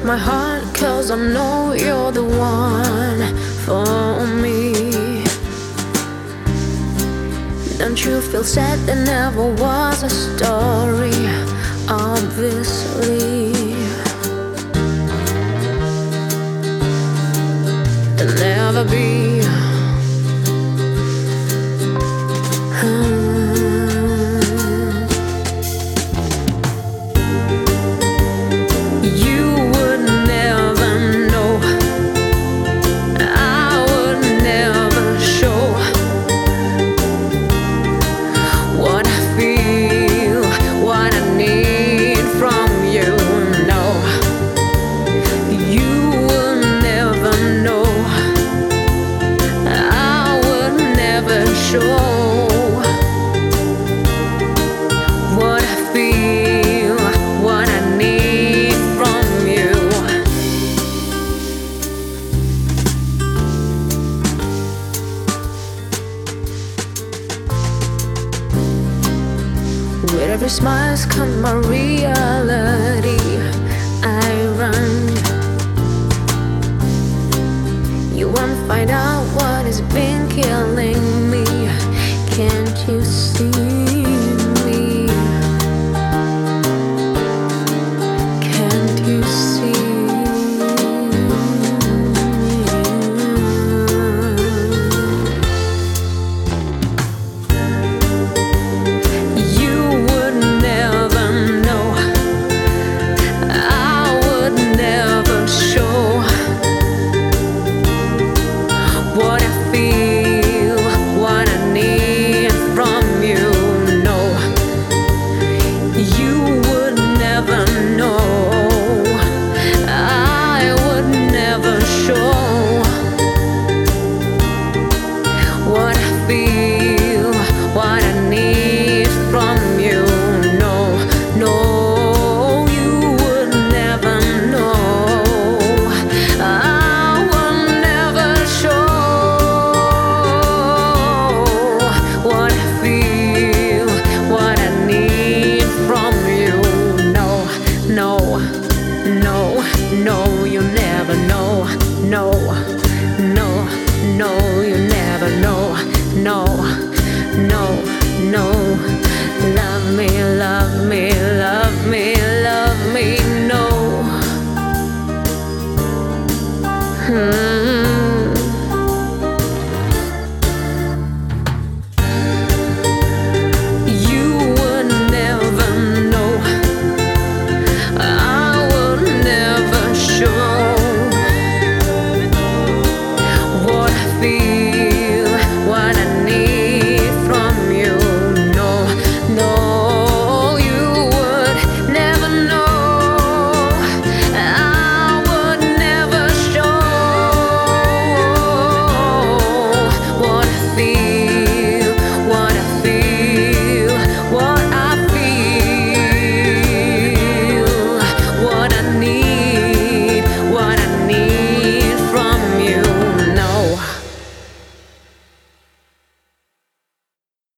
my heart, 'cause I know you're the one for me. Don't you feel sad? There never was a story, obviously. There'll never be. With every smile's come my reality. I run. You won't find out what has been killing me. Can't you see me? Can't you see? No, you never know. No, no, no, you never know. No, no, no. Love me, love me, love me, love me, no. Be